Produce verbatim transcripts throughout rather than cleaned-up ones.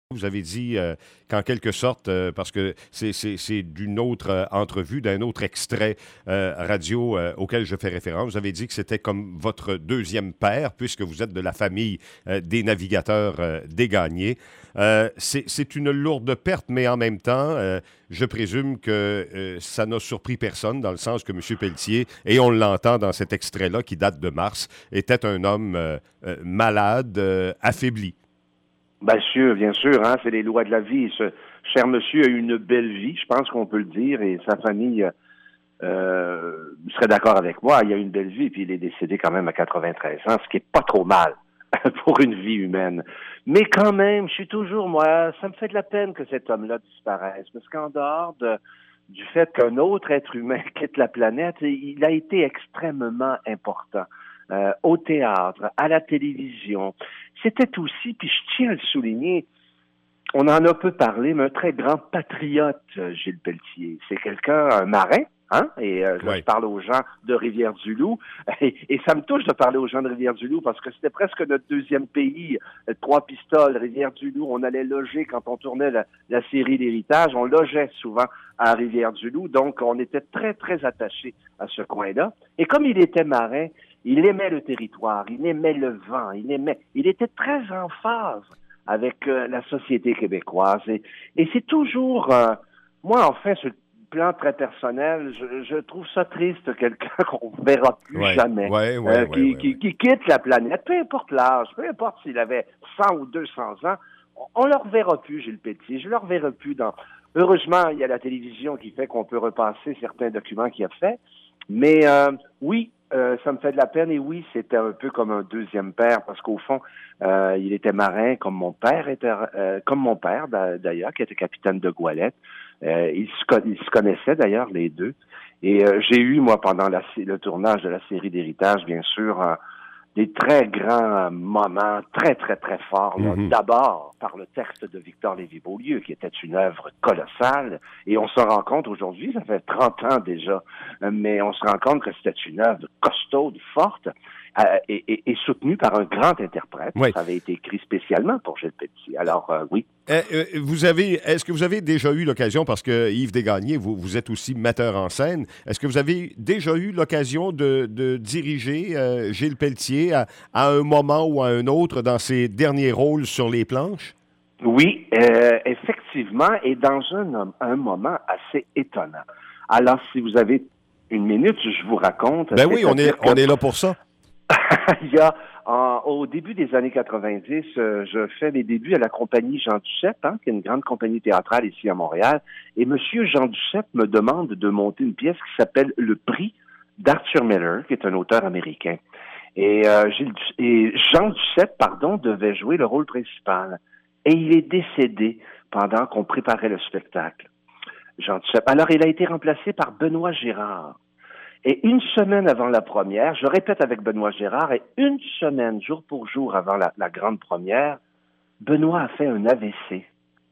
Vous avez dit euh, qu'en quelque sorte, euh, parce que c'est, c'est, c'est d'une autre euh, entrevue, d'un autre extrait euh, radio euh, auquel je fais référence, vous avez dit que c'était comme votre deuxième père, puisque vous êtes de la famille euh, des navigateurs euh, dégagnés. Euh, c'est, c'est une lourde perte, mais en même temps, euh, je présume que euh, ça n'a surpris personne, dans le sens que M. Pelletier, et on l'entend dans cet extrait-là qui date de mars, était un homme euh, euh, malade, euh, affaibli. Bien sûr, bien sûr, hein, c'est les lois de la vie. Ce cher monsieur a eu une belle vie, je pense qu'on peut le dire, et sa famille euh, serait d'accord avec moi. Il a eu une belle vie, puis il est décédé quand même à quatre-vingt-treize ans, ce qui est pas trop mal pour une vie humaine. Mais quand même, je suis toujours, moi, ça me fait de la peine que cet homme-là disparaisse, parce qu'en dehors de, du fait qu'un autre être humain quitte la planète, il a été extrêmement important. Euh, au théâtre, à la télévision. C'était aussi, puis je tiens à le souligner, on en a peu parlé, mais un très grand patriote, Gilles Pelletier. C'est quelqu'un, un marin, hein? Et euh, là, Ouais. je parle aux gens de Rivière-du-Loup. Et, et ça me touche de parler aux gens de Rivière-du-Loup parce que c'était presque notre deuxième pays. Trois pistoles, Rivière-du-Loup. On allait loger quand on tournait la, la série L'Héritage. On logeait souvent à Rivière-du-Loup. Donc, on était très, très attachés à ce coin-là. Et comme il était marin, il aimait le territoire, il aimait le vent, il aimait, il était très en phase avec euh, la société québécoise. Et, et c'est toujours, euh, moi, en fait, sur le plan très personnel, je, je trouve ça triste, quelqu'un qu'on ne verra plus ouais, jamais, ouais, ouais, euh, ouais, qui, ouais, qui, ouais. qui quitte la planète, peu importe l'âge, peu importe s'il avait cent ou deux cents ans, on ne le reverra plus, Gilles Pelletier, je ne le reverrai plus dans... Heureusement, il y a la télévision qui fait qu'on peut repasser certains documents qu'il a fait, mais euh, oui, Euh, ça me fait de la peine et oui, c'était un peu comme un deuxième père parce qu'au fond, euh, il était marin comme mon père était, euh, comme mon père d'ailleurs, qui était capitaine de Goélette. Euh, ils, se, ils se connaissaient d'ailleurs les deux. Et euh, j'ai eu moi pendant la, le tournage de la série d'Héritage, bien sûr, euh, des très grands moments, très, très, très forts. Là. Mm-hmm. D'abord, par le texte de Victor Lévy-Beaulieu, qui était une œuvre colossale. Et on se rend compte aujourd'hui, ça fait trente ans déjà, mais on se rend compte que c'était une œuvre costaude, forte, euh, et, et, et soutenue par un grand interprète. Ouais. Ça avait été écrit spécialement pour Gilles Pelletier. Alors, euh, oui. Euh, euh, vous avez, est-ce que vous avez déjà eu l'occasion, parce que Yves Desgagnés, vous, vous êtes aussi metteur en scène, est-ce que vous avez déjà eu l'occasion de, de diriger euh, Gilles Pelletier à, à un moment ou à un autre dans ses derniers rôles sur les planches? Oui, euh, effectivement, et dans un, un moment assez étonnant. Alors, si vous avez une minute, je vous raconte. Ben oui, on est, que... on est là pour ça. Il y a, en, au début des années quatre-vingt-dix, euh, je fais mes débuts à la compagnie Jean Duceppe, hein, qui est une grande compagnie théâtrale ici à Montréal. Et Monsieur Jean Duceppe me demande de monter une pièce qui s'appelle Le Prix d'Arthur Miller, qui est un auteur américain. Et, euh, Gilles, et Jean Duceppe, pardon, devait jouer le rôle principal. Et il est décédé pendant qu'on préparait le spectacle. Jean Duceppe. Alors, il a été remplacé par Benoît Gérard. Et une semaine avant la première, je répète avec Benoît Gérard, et une semaine, jour pour jour avant la, la grande première, Benoît a fait un A V C.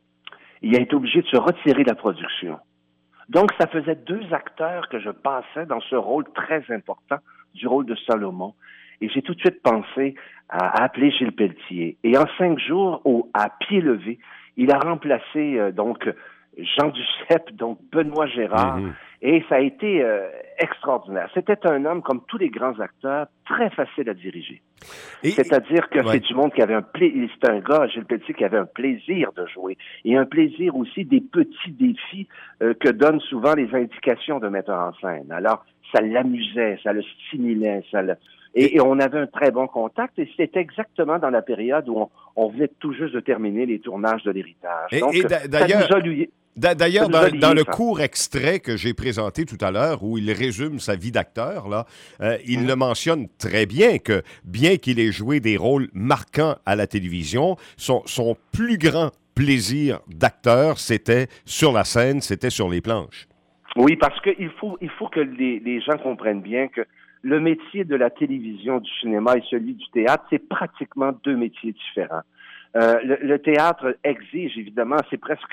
Il a été obligé de se retirer de la production. Donc, ça faisait deux acteurs que je passais dans ce rôle très important du rôle de Salomon. Et j'ai tout de suite pensé à, à appeler Gilles Pelletier. Et en cinq jours, au, à pied levé, il a remplacé euh, donc Jean Duceppe, donc Benoît Gérard, mm-hmm. Et ça a été euh, extraordinaire. C'était un homme, comme tous les grands acteurs, très facile à diriger. Et, C'est-à-dire que ouais. c'est du monde qui avait un plaisir, c'est un gars, Gilles Pelletier, qui avait un plaisir de jouer. Et un plaisir aussi des petits défis euh, que donnent souvent les indications de metteur en scène. Alors, ça l'amusait, ça le stimulait, ça le... Et, et on avait un très bon contact, et c'était exactement dans la période où on, on venait tout juste de terminer les tournages de l'Héritage. Et, Donc, et d'ailleurs, ça nous a lui... D'ailleurs, dans, dans le court extrait que j'ai présenté tout à l'heure, où il résume sa vie d'acteur, là, euh, il mmh. le mentionne très bien que, bien qu'il ait joué des rôles marquants à la télévision, son, son plus grand plaisir d'acteur, c'était sur la scène, c'était sur les planches. Oui, parce qu'il faut, il faut que les, les gens comprennent bien que le métier de la télévision, du cinéma et celui du théâtre, c'est pratiquement deux métiers différents. Euh, le, le théâtre exige, évidemment, c'est presque...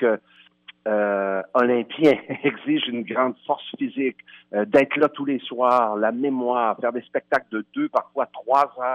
Euh, olympien, exige une grande force physique, euh, d'être là tous les soirs, la mémoire, faire des spectacles de deux, parfois trois heures,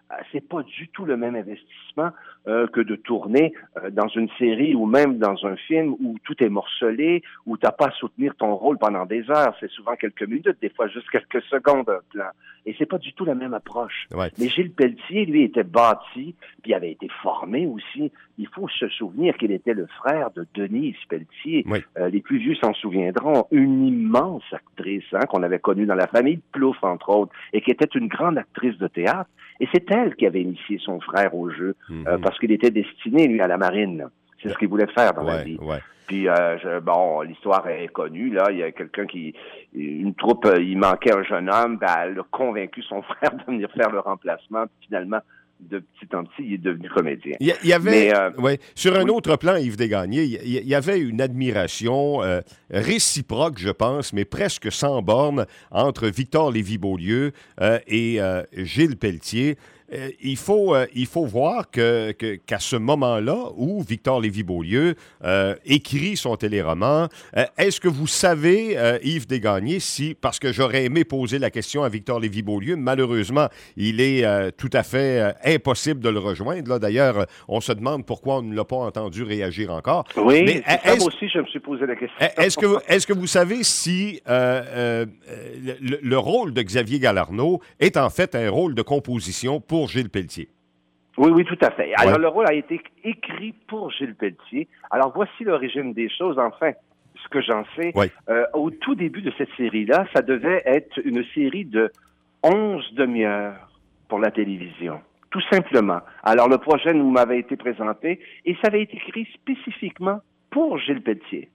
c'est pas du tout le même investissement euh, que de tourner euh, dans une série ou même dans un film où tout est morcelé, où t'as pas à soutenir ton rôle pendant des heures. C'est souvent quelques minutes, des fois juste quelques secondes un plan. Et c'est pas du tout la même approche. Ouais. Mais Gilles Pelletier, lui, était bâti, puis il avait été formé aussi. Il faut se souvenir qu'il était le frère de Denise Pelletier. Oui. Euh, les plus vieux s'en souviendront. Une immense actrice hein, qu'on avait connue dans la famille de Plouffe, entre autres, et qui était une grande actrice de théâtre. Et c'est elle qui avait initié son frère au jeu, mm-hmm. euh, parce qu'il était destiné, lui, à la marine. C'est ouais. ce qu'il voulait faire dans ouais, la vie. Ouais. Puis, euh, je, bon, l'histoire est connue, là. Il y a quelqu'un qui... Une troupe, euh, il manquait un jeune homme, ben, elle a convaincu son frère de venir faire le remplacement. Puis finalement, de petit en petit, il est devenu comédien. Il y, y avait... Mais, euh, ouais, sur un oui. autre plan, Yves Desgagnés, il y, y avait une admiration euh, réciproque, je pense, mais presque sans borne, entre Victor Lévy-Beaulieu euh, et euh, Gilles Pelletier. Euh, il, faut, euh, il faut voir que, que, qu'à ce moment-là où Victor Lévy-Beaulieu euh, écrit son téléroman, euh, est-ce que vous savez, euh, Yves Desgagnés, si, parce que j'aurais aimé poser la question à Victor Lévy-Beaulieu, malheureusement, il est euh, tout à fait euh, impossible de le rejoindre. Là, d'ailleurs, on se demande pourquoi on ne l'a pas entendu réagir encore. Oui, mais, ça, moi aussi, je me suis posé la question. Est-ce que, est-ce que vous savez si euh, euh, le, le rôle de Xavier Galarneau est en fait un rôle de composition pour Gilles Pelletier? Oui, oui, tout à fait. Alors, ouais. le rôle a été écrit pour Gilles Pelletier. Alors, voici l'origine des choses, enfin, ce que j'en sais. Ouais. Euh, au tout début de cette série-là, ça devait être une série de onze demi-heures pour la télévision. Tout simplement. Alors, le projet nous m'avait été présenté et ça avait été écrit spécifiquement pour Gilles Pelletier.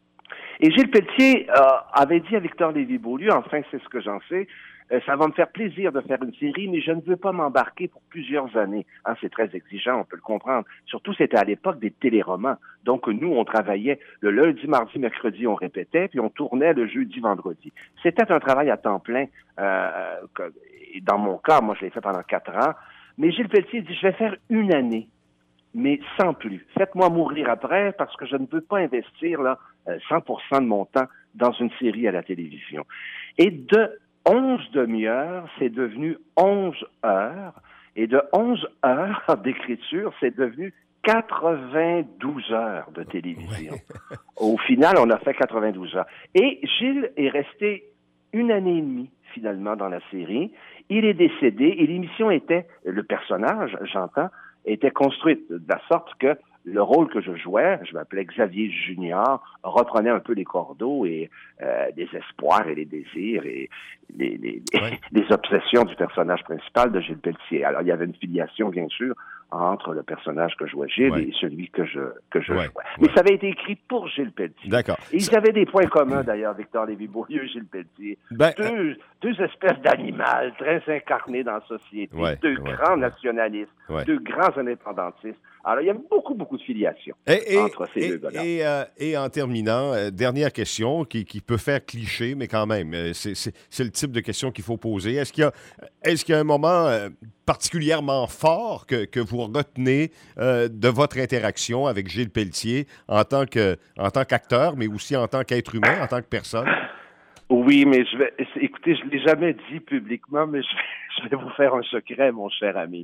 Et Gilles Pelletier euh, avait dit à Victor Lévy-Beaulieu, enfin, c'est ce que j'en sais, euh, ça va me faire plaisir de faire une série, mais je ne veux pas m'embarquer pour plusieurs années. Hein, c'est très exigeant, on peut le comprendre. Surtout, c'était à l'époque des téléromans. Donc, nous, on travaillait le lundi, mardi, mercredi, on répétait, puis on tournait le jeudi, vendredi. C'était un travail à temps plein. Euh, et dans mon cas, moi, je l'ai fait pendant quatre ans. Mais Gilles Pelletier dit, je vais faire une année, mais sans plus. Faites-moi mourir après, parce que je ne veux pas investir là cent pour cent de mon temps dans une série à la télévision. Et de onze demi-heures, c'est devenu onze heures. Et de onze heures d'écriture, c'est devenu quatre-vingt-douze heures de télévision. Ouais. Au final, on a fait quatre-vingt-douze heures. Et Gilles est resté une année et demie, finalement, dans la série. Il est décédé et l'émission était, le personnage, j'entends, était construite de la sorte que le rôle que je jouais, je m'appelais Xavier Junior, reprenait un peu les cordeaux et euh, les espoirs et les désirs et les, les, ouais. les obsessions du personnage principal de Gilles Pelletier. Alors, il y avait une filiation, bien sûr, entre le personnage que jouait Gilles ouais. et celui que je, que je ouais. jouais. Ouais. Mais ça avait été écrit pour Gilles Pelletier. D'accord. Et ils avaient des points communs, d'ailleurs, Victor Lévy-Beaulieu et Gilles Pelletier. Ben, deux, euh... deux espèces d'animaux très incarnés dans la société, ouais. deux ouais. grands nationalistes, ouais. deux grands indépendantistes. Alors, il y a beaucoup, beaucoup de filiations et, et, entre ces et, deux gars-là. Et, euh, et en terminant, euh, dernière question qui, qui peut faire cliché, mais quand même, euh, c'est, c'est, c'est le type de question qu'il faut poser. Est-ce qu'il y a, est-ce qu'il y a un moment euh, particulièrement fort que, que vous retenez euh, de votre interaction avec Gilles Pelletier en tant que, en tant qu'acteur, mais aussi en tant qu'être humain, en tant que personne? Oui, mais je vais, écoutez, je ne l'ai jamais dit publiquement, mais je vais, je vais vous faire un secret, mon cher ami.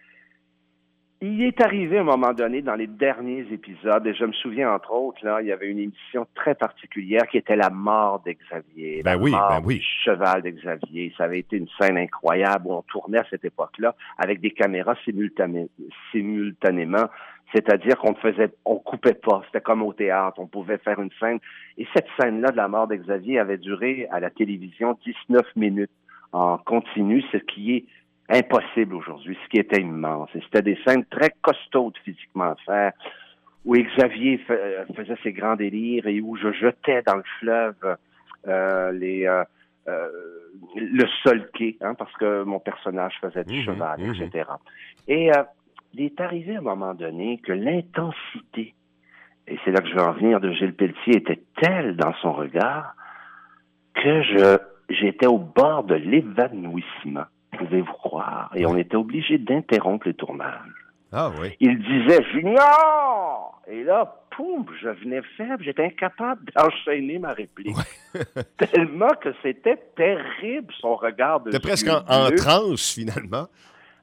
Il est arrivé à un moment donné dans les derniers épisodes, et je me souviens entre autres, là, il y avait une émission très particulière qui était la mort d'Xavier. Ben la oui, mort ben oui. du cheval d'Xavier. Ça avait été une scène incroyable où on tournait à cette époque-là avec des caméras simultané- simultanément. C'est-à-dire qu'on faisait, on coupait pas. C'était comme au théâtre. On pouvait faire une scène. Et cette scène-là de la mort d'Xavier avait duré à la télévision dix-neuf minutes en continu, ce qui est impossible aujourd'hui, ce qui était immense. Et c'était des scènes très costaudes physiquement à faire, où Xavier f- faisait ses grands délires et où je jetais dans le fleuve euh, les euh, euh, le solquet, hein, parce que mon personnage faisait du mmh, cheval, mmh. et cetera. Et euh, il est arrivé à un moment donné que l'intensité, et c'est là que je veux en venir, de Gilles Pelletier était telle dans son regard que je j'étais au bord de l'évanouissement. Pouvez-vous croire? Et on était obligé d'interrompre les tournages. Ah oui. Il disait « Junior! » Et là, poum, je venais faible, j'étais incapable d'enchaîner ma réplique. Ouais. Tellement que c'était terrible, son regard de C'était presque en, en transe, finalement.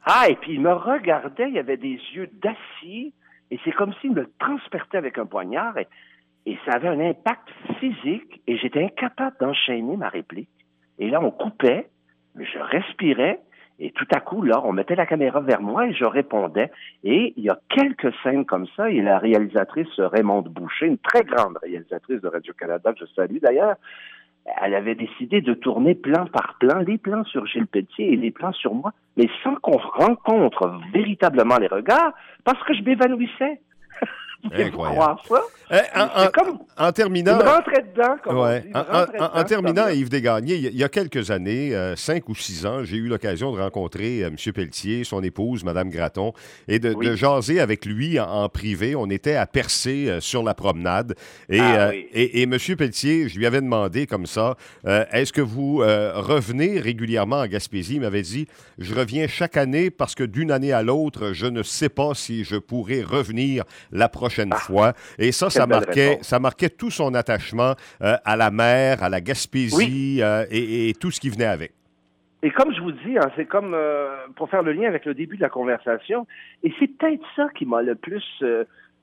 Ah, et puis il me regardait, il avait des yeux d'acier, et c'est comme s'il me le transperçait avec un poignard, et, et ça avait un impact physique, et j'étais incapable d'enchaîner ma réplique. Et là, on coupait, je respirais, et tout à coup, là, on mettait la caméra vers moi et je répondais. Et il y a quelques scènes comme ça, et la réalisatrice Raymonde Boucher, une très grande réalisatrice de Radio-Canada, que je salue d'ailleurs, elle avait décidé de tourner plan par plan, les plans sur Gilles Pelletier et les plans sur moi, mais sans qu'on rencontre véritablement les regards, parce que je m'évanouissais. Incroyable. Ça? Eh, en, en, comme, en terminant... Il me rentrait dedans, comme ouais, on dit. En, en, en, en terminant, Yves Desgagnés, il y a quelques années, euh, cinq ou six ans, j'ai eu l'occasion de rencontrer euh, M. Pelletier, son épouse, Mme Gratton, et de, oui. de jaser avec lui en, en privé. On était à Percé euh, sur la promenade. Et, ah, euh, oui. et, et M. Pelletier, je lui avais demandé comme ça, euh, est-ce que vous euh, revenez régulièrement en Gaspésie? Il m'avait dit, je reviens chaque année parce que d'une année à l'autre, je ne sais pas si je pourrai revenir la prochaine ah. fois. Et ça, ça marquait, ça marquait tout son attachement euh, à la mer, à la Gaspésie oui. euh, et, et tout ce qui venait avec. Et comme je vous dis, hein, c'est comme, euh, pour faire le lien avec le début de la conversation, et c'est peut-être ça qui m'a le plus euh,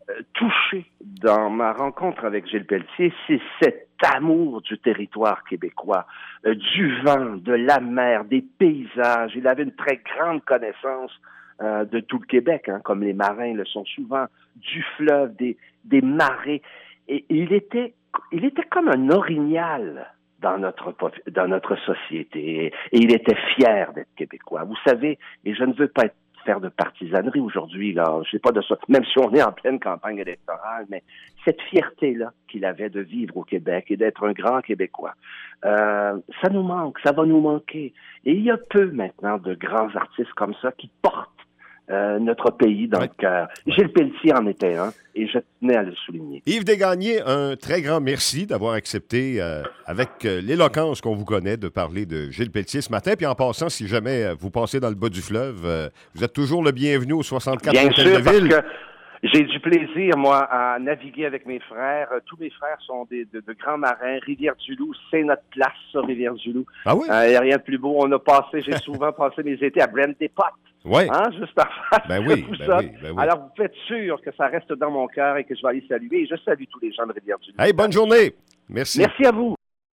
touché dans ma rencontre avec Gilles Pelletier, c'est cet amour du territoire québécois, euh, du vent, de la mer, des paysages. Il avait une très grande connaissance euh, de tout le Québec, hein, comme les marins le sont souvent, du fleuve, des, des marées. Et il était, il était comme un orignal dans notre, dans notre société. Et il était fier d'être québécois. Vous savez, et je ne veux pas être, faire de partisanerie aujourd'hui, là. Je sais pas de ça, même si on est en pleine campagne électorale, mais cette fierté-là qu'il avait de vivre au Québec et d'être un grand Québécois, euh, ça nous manque, ça va nous manquer. Et il y a peu maintenant de grands artistes comme ça qui portent Euh, notre pays dans ouais. le cœur. Gilles Pelletier en était un, et je tenais à le souligner. Yves Desgagnés, un très grand merci d'avoir accepté, euh, avec euh, l'éloquence qu'on vous connaît, de parler de Gilles Pelletier ce matin. Puis en passant, si jamais vous passez dans le bas du fleuve, euh, vous êtes toujours le bienvenu au soixante-quatre Bien Hôtel sûr, de Ville. Parce que j'ai du plaisir, moi, à naviguer avec mes frères. Tous mes frères sont des, de, de grands marins. Rivière-du-Loup, c'est notre place, ça, Rivière-du-Loup. Ah oui? Il euh, n'y a rien de plus beau. On a passé, j'ai souvent passé mes étés à Brent des Potes. Oui. Hein, juste à face ben oui, tout ben ça. Oui, ben oui. Alors, vous faites sûr que ça reste dans mon cœur et que je vais aller saluer. Et je salue tous les gens de Rivière-du-Loup. Hey, bonne journée. Merci. Merci à vous.